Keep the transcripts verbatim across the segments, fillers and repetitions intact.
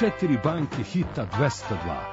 Četiri banke hita dvesta dva.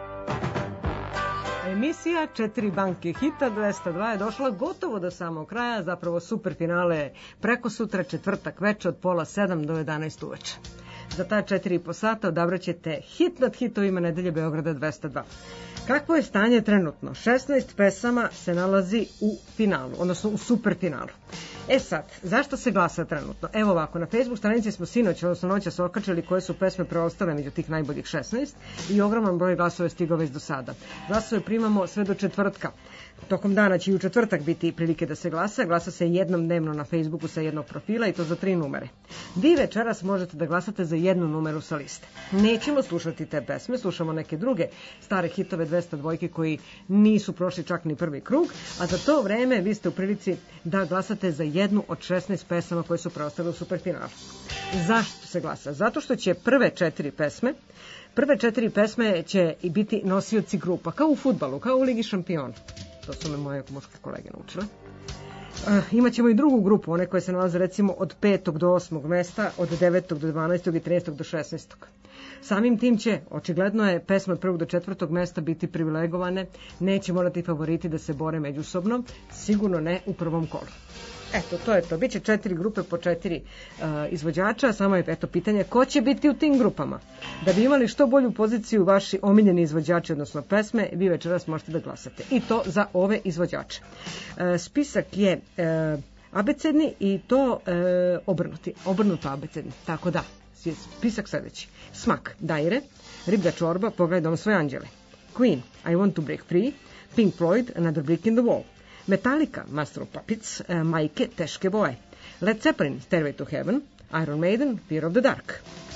Emisija Četiri banke hita dvesta dva je došla gotovo do samog kraja, zapravo super finale je preko sutra, četvrtak veče od pola sedam do jedanaest uveče. Za ta četiri i po sata odabrat ćete hit nad hitovima nedelje Beograda dvesta dva. Kakvo je stanje trenutno? šesnaest pesama se nalazi u finalu, odnosno u superfinalu. E sad, zašto se glasa trenutno? Evo ovako, na Facebook stranici smo sinoć, odnosno noća se okačili koje su pesme preostale među tih najboljih šesnaest i ogroman broj glasova je stigao već do sada. Glasove primamo sve do četvrtka. Tokom dana će i u četvrtak biti prilike da se glasa. Glasa se jednom dnevno na Facebooku sa jednog profila i to za tri numere. Vi večeras možete da glasate za jednu numeru sa liste. Nećemo slušati te pesme, slušamo neke druge stare hitove dvesta dva koji nisu prošli čak ni prvi krug, a za to vreme vi ste u prilici da glasate za jednu od šesnaest pesama koje su preostale u superfinalu. Zašto se glasa? Zato što će prve četiri pesme Prve četiri pesme će i biti nosioci grupa, kao u fudbalu, kao u Ligi šampiona. To su me moje muške kolege naučile. E, imaćemo i drugu grupu, one koje se nalaze recimo od petog do osmog mesta, od devetog do dvanaestog i trinaestog do šesnaestog. Samim tim će, očigledno je, pesme od prvog do četvrtog mesta biti privilegovane, neće morati favoriti da se bore međusobno, sigurno ne u prvom kolu. Eto, to je to. Biće četiri grupe po četiri uh, izvođača, samo je eto pitanje ko će biti u tim grupama. Da bi imali što bolju poziciju vaši omiljeni izvođači, odnosno pesme, vi večeras možete da glasate. I to za ove izvođače. Uh, spisak je uh, abecedni i to uh, obrnuti. Obrnuto abecedni. Tako da, spisak sledeći. Smak, Daire, Riblja čorba, Pogledaj dom svoje anđele. Queen, I want to break free. Pink Floyd, Another brick in the wall. Metallica, Master of Puppets, uh, Majke, Teške boje. Led Zeppelin, Stairway to Heaven. Iron Maiden, Fear of the Dark.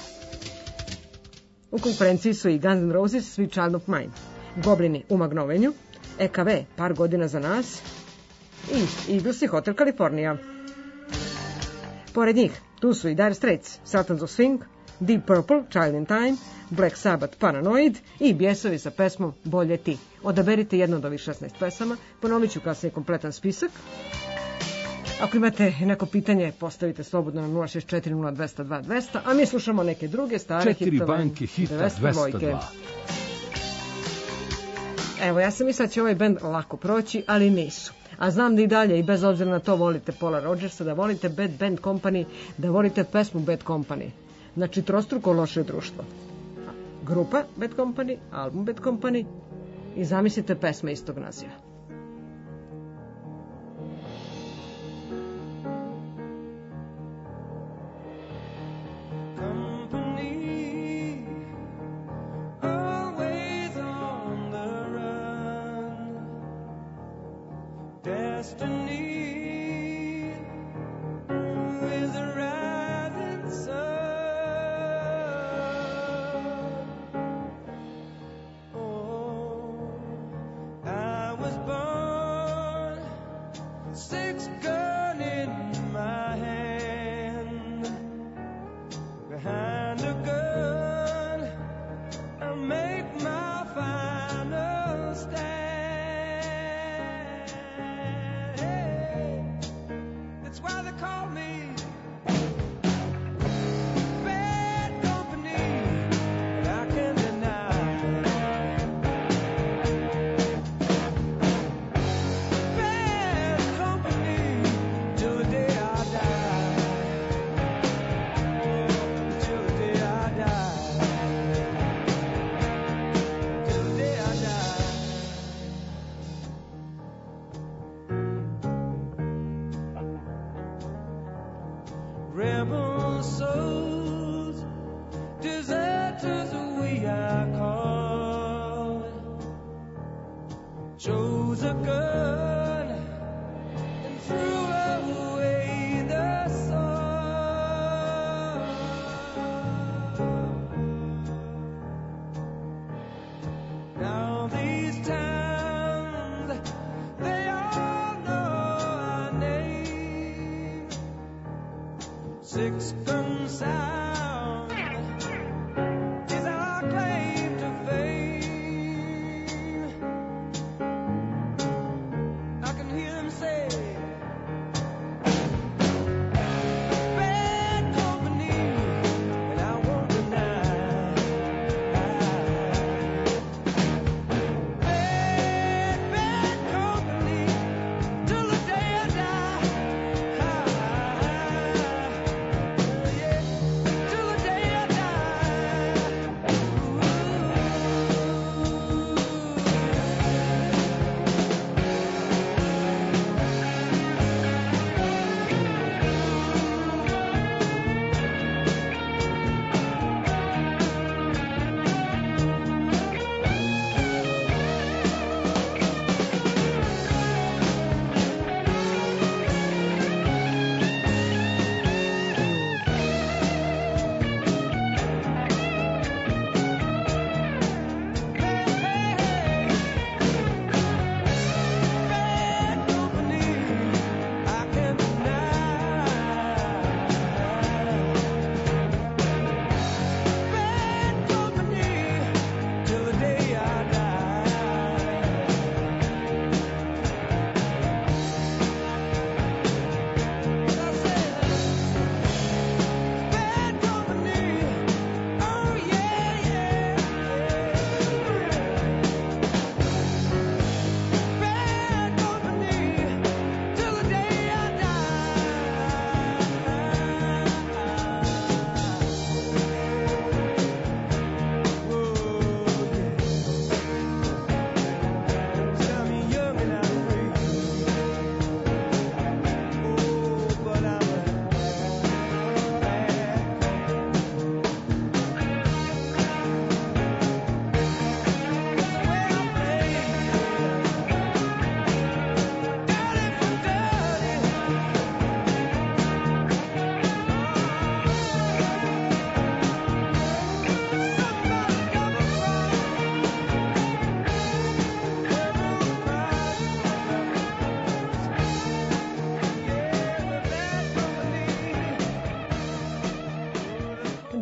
U konkurenciji su i Guns N' Roses, Sweet Child of Mine. Goblini u magnovenju. E K V, Par godina za nas. I Eagles i Hotel California. Pored njih, tu su i Dire Straits, Sultans of Swing, Deep Purple, Child in Time, Black Sabbath, Paranoid i Bjesovi sa pesmom Bolje ti. Odaberite jednu od ovih šesnaest pesama, ponovit ću kasnije kompletan spisak. Ako imate neko pitanje, postavite slobodno na nula šest četiri nula dvesta dva dvesta, a mi slušamo neke druge stare hitove. Četiri banke hita dvesta dva. Evo, ja sam mislila da će ovaj bend lako proći, ali nisu. A znam da i dalje, i bez obzira na to, volite Paula Rodgersa, da volite Bad Band Company, da volite pesmu Bad Company. Znači, trostruko loše društvo. Grupa Bad Company, album Bad Company i zamislite pesme istog naziva.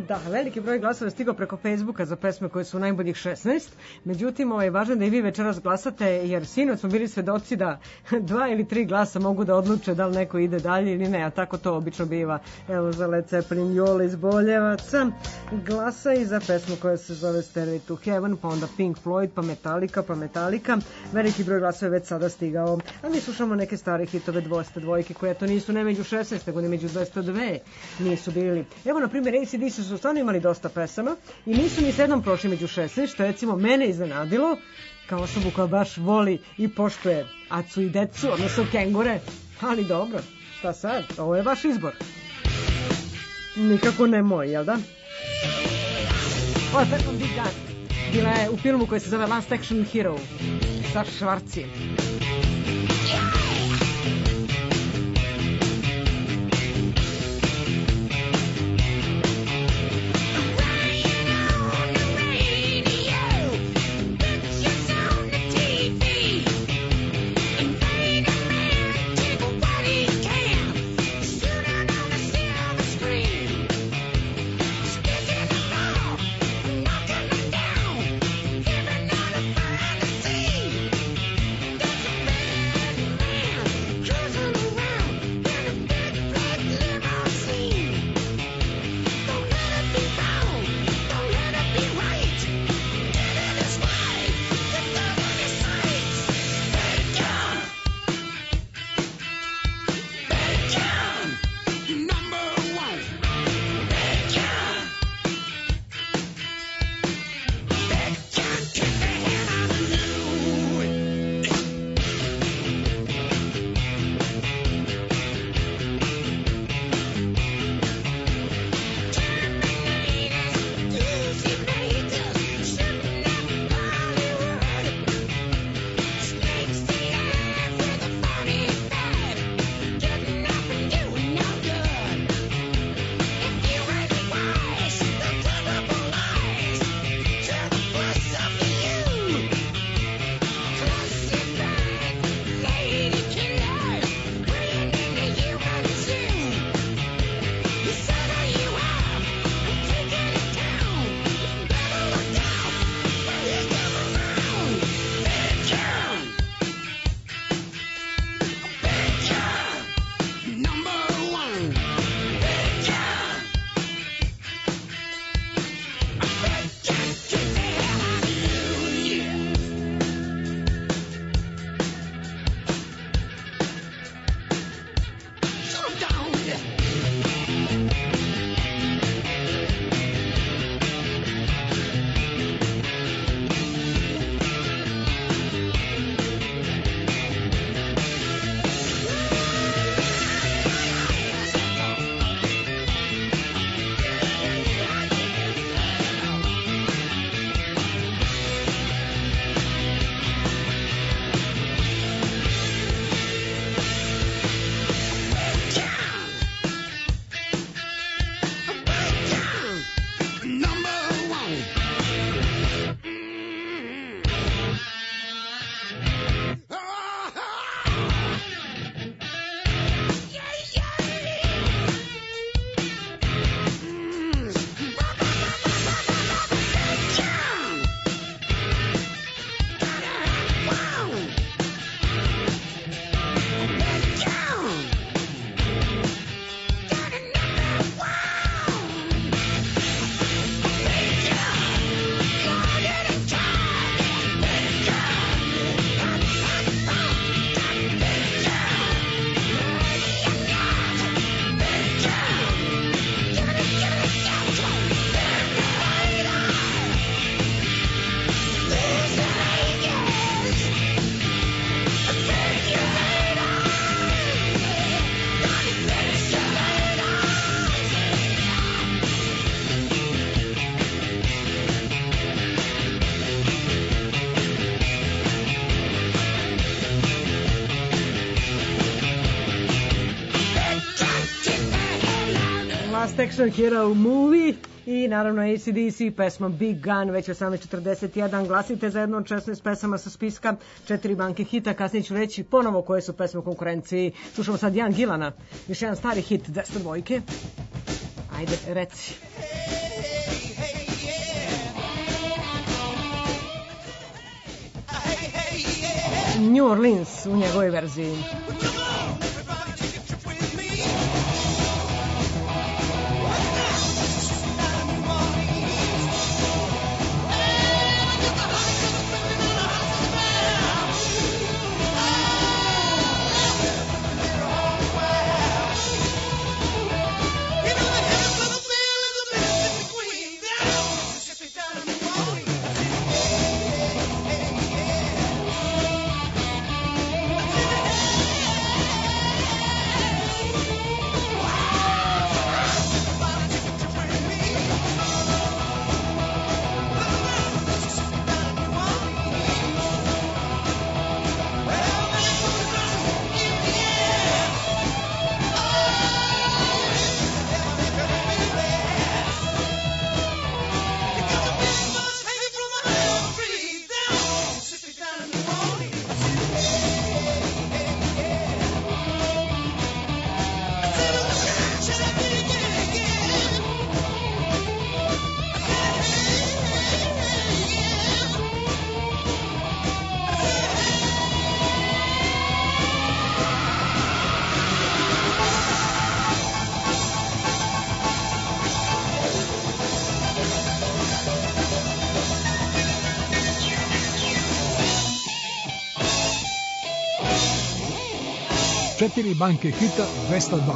Da, veliki broj glasova je stigao preko Facebooka za pesme koje su najboljih šesnaest. Međutim, ovo je važno da i vi večeras glasate, jer sinoć smo bili svedoci da dva ili tri glasa mogu da odluče da li neko ide dalje ili ne, a tako to obično biva. Evo za Led Zeppelin, Jola iz Boljevaca glasa i za pesmu koja se zove Stairway to Heaven, pa onda Pink Floyd, pa Metallica, pa Metallica. Veliki broj glasova je već sada stigao. A mi slušamo neke stare hitove dvesta dvojke koje to nisu ne među šesnaest, nego ne među dvesta dve nisu bili. Evo, na primjer, A C D C su stvarno imali dosta pesama i nisu ni sedam prošli među šesnaest, što je recimo mene iznenadilo kao osobu koja baš voli i poštuje acu i decu, odnosno kengure, ali dobro, šta sad, ovo je vaš izbor. Nikako ne moj, jel da? Ovo je pesma Big Gun, bila je u filmu koji se zove Last Action Hero sa Švarcijem. Last Action Hero Movie i naravno A C D C, pesma Big Gun, već osamnaest četrdeset jedan. Glasite za jednu od šesnaest pesama sa spiska četiri banke hita. Kasnije ću reći ponovo koje su pesme u konkurenciji. Slušamo sad Jan Gilana, još jedan stari hit dvesta dvojke. Ajde, reci. New Orleans u njegovoj verziji. Četiri banke hita dvesta dva.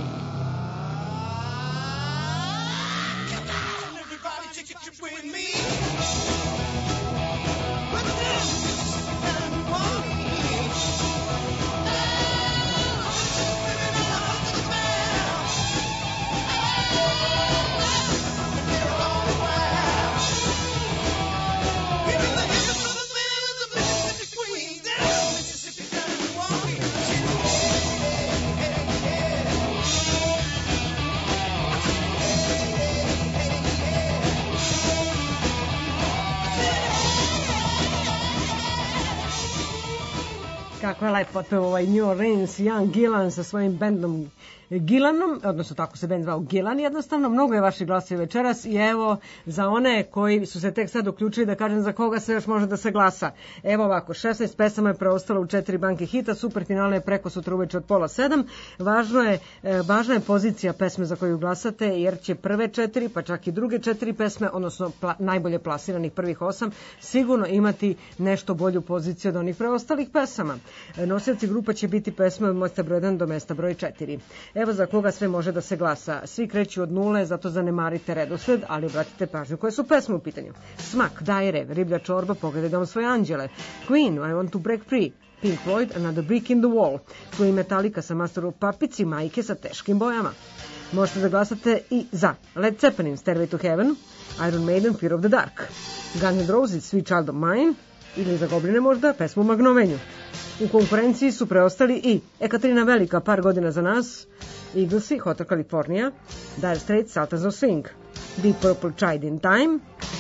Kako je lepo otpeo ovaj New Orleans, Ian Gillan sa svojim bendom Gillanom, odnosno tako se bend zvao Gillan jednostavno. Mnogo je vaših glasova večeras i evo za one koji su se tek sad uključili da kažem za koga se još može da se glasa. Evo ovako, šesnaest pesama je preostalo u četiri banke hita, super finale je preko sutra uveče od pola sedam. Važno je, važna je pozicija pesme za koju glasate jer će prve četiri pa čak i druge četiri pesme, odnosno pla, najbolje plasiranih prvih osam, sigurno imati nešto bolju poziciju od onih preostalih pesama. Nosioci grupa će biti pesme od mesta broj jedan do mesta broj četiri. Evo za koga sve može da se glasa. Svi kreću od nule, zato zanemarite redosled, ali obratite pažnju koje su pesme u pitanju. Smak, Dire, Riblja čorba, Pogledaj dom svoje anđele, Queen, I want to break free, Pink Floyd, Another brick in the wall, tu i Metallica sa Master of Puppets i Majke sa teškim bojama. Možete da glasate i za Led Zeppelin, Stairway to Heaven, Iron Maiden, Fear of the Dark, Guns N' Roses, Sweet Child of Mine, ili za Gobline možda pesmu Magnovenju. U konkurenciji su preostali i Ekaterina Velika, Par godina za nas, Eaglesi, Hotel California, Dire Straits, Sultans of Swing, Deep Purple, Child in Time,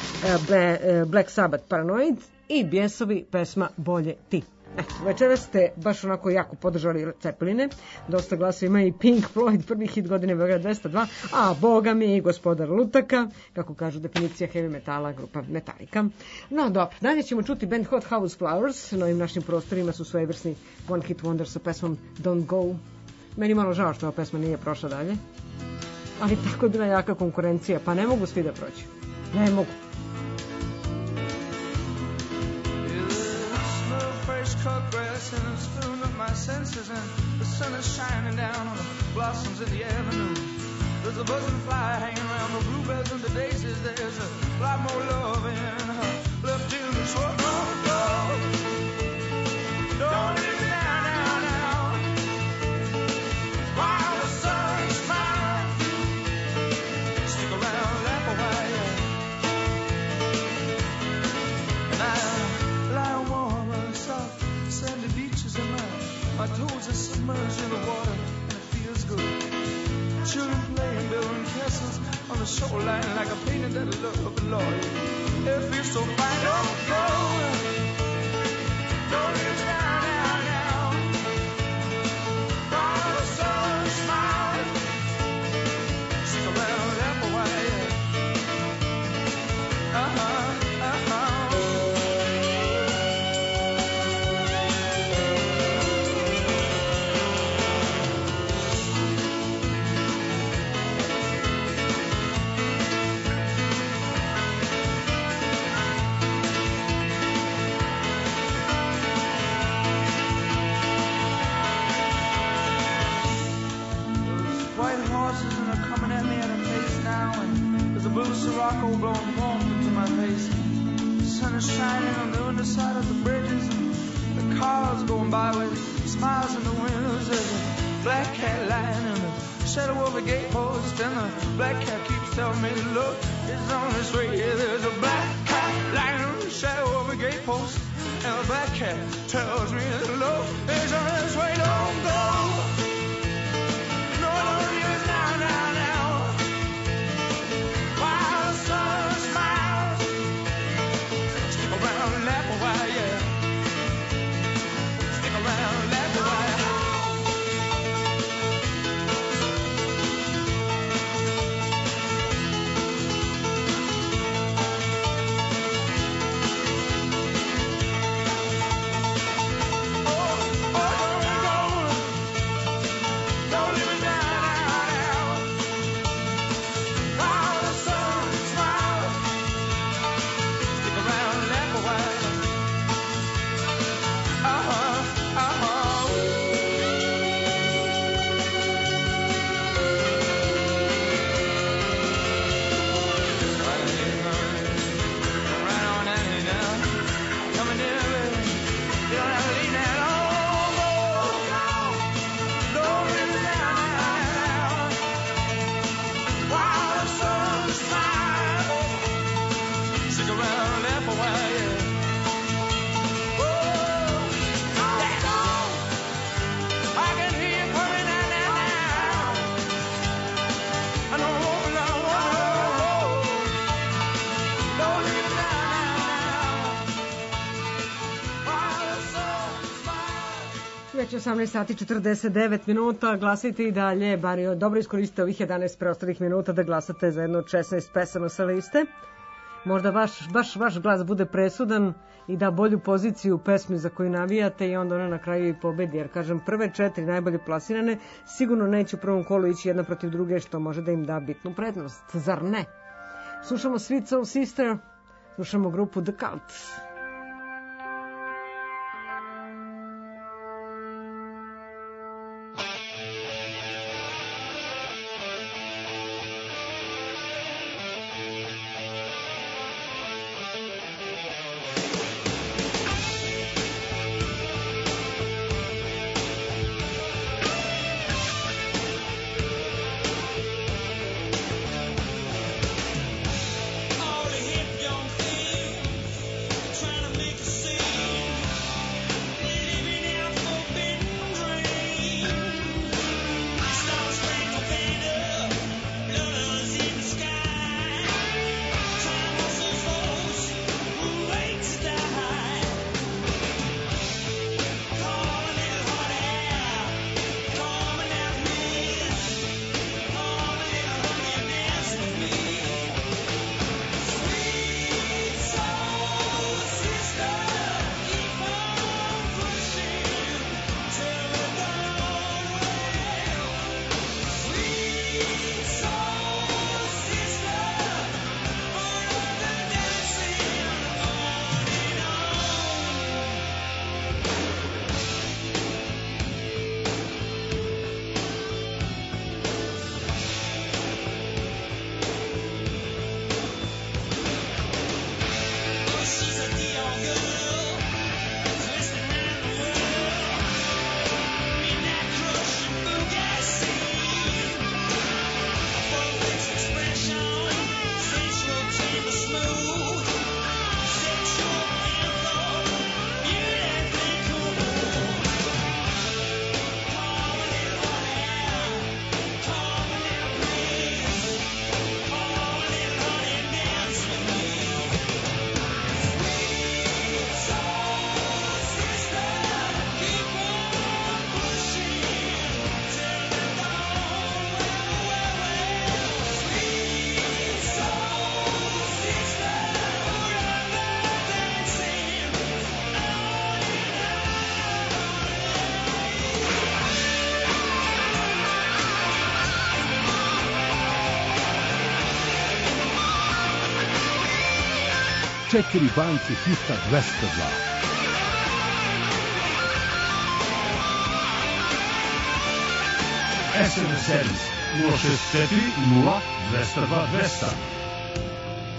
Black Sabbath, Paranoid i Bjesovi, pesma Bolje ti. Eto, večeras ste baš onako jako podržali Cepeline, dosta glasa ima i Pink Floyd, prvi hit godine Beograd dvesta dva, a boga mi i Gospodar lutaka, kako kažu definicija heavy metala, grupa Metallica. No dobro, dalje ćemo čuti band Hot House Flowers, na ovim našim prostorima su svojevrsni One Hit Wonder sa pesmom Don't Go. Meni malo žao što ova pesma nije prošla dalje, ali tako je bila jaka konkurencija, pa ne mogu svi da proći. Ne mogu. Cut grass and it's filling up my senses, and the sun is shining down on the blossoms in the avenue. There's a buzzing fly hanging around the bluebells and the daisies. There's a lot more love in her left in this world. Don't go, don't leave me now, now, now. While the sun's smiling, stick around, laugh a while, and I lie warm and soft. Sandy beaches and my, my toes are submerged in the water and it feels good. Children playing, building castles on the shoreline like a painting that I love, Lord. It feels so fine. Don't go, don't leave down, down, down. While the sun smiles, stick around, laugh a while. Uh-huh, uh-huh. charcoal blowing warm into my face. The sun is shining on the underside of the bridges. The cars going by with smiles in the windows. There's a black cat lying in the shadow of a gatepost, and the black cat keeps telling me, look, it's on its way. There's a black cat lying in the shadow of a gatepost, and the black cat tells me, look, it's on its way. Don't go. No, don't leave us now, now, now. While the sun smiles, stick around and laugh a while, yeah. Stick around and laugh a while. Već osamnaest sati četrdeset devet minuta, glasite i dalje, bar dobro iskoristite ovih jedanaest preostalih minuta da glasate za jednu od šesnaest pesama sa liste. Možda vaš, baš vaš glas bude presudan i da bolju poziciju u pesmi za koju navijate i onda ona na kraju i pobedi, jer kažem prve četiri najbolje plasirane sigurno neće u prvom kolu ići jedna protiv druge, što može da im da bitnu prednost, zar ne? Slušamo Sweet Soul Sister, slušamo grupu The Cult. Četiri banke hita dvesta dva. es em es servis nula šest četiri nula dvesta dva dvesta.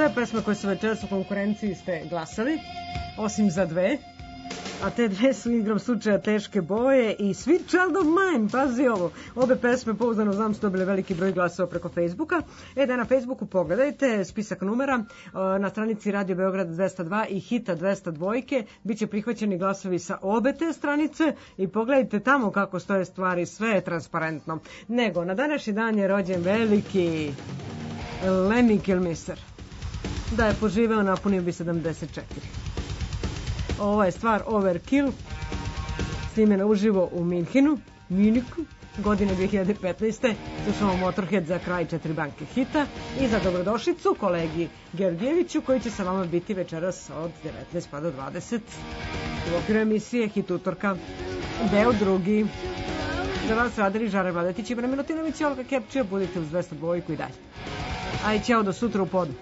sve pesme koje su večeras u konkurenciji ste glasali, osim za dve. A te dve su igram slučaja Teške boje i Sweet Child of Mine. Pazi ovo, obe pesme pouzdano znam su dobile veliki broj glasova preko Facebooka. E da na Facebooku pogledajte spisak numera na stranici Radio Beograd dvesta dva i Hita dvesta dva. Biće prihvaćeni glasovi sa obe te stranice i pogledajte tamo kako stoje stvari, sve je transparentno. Nego, na današnji dan je rođen veliki Lemmy Kilmister. Da je poživeo, napunio bi sedamdeset četiri. Ova je stvar Overkill, snimena uživo u Minhenu, Miniku, godine dve hiljade petnaeste. Slušamo Motorhead za kraj četiri banke hita i za dobrodošlicu kolegi Georgijeviću koji će sa vama biti večeras od devetnaest pa do dvadeset u okviru emisije Hit utorka, deo drugi. Za vas radili Žare Vladetić i Brana Milutinović i Olga Kepčija. Budite uz dvesta dva i dalje. Aj, ćao, do sutra u podne.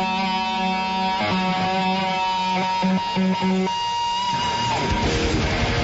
Thank you.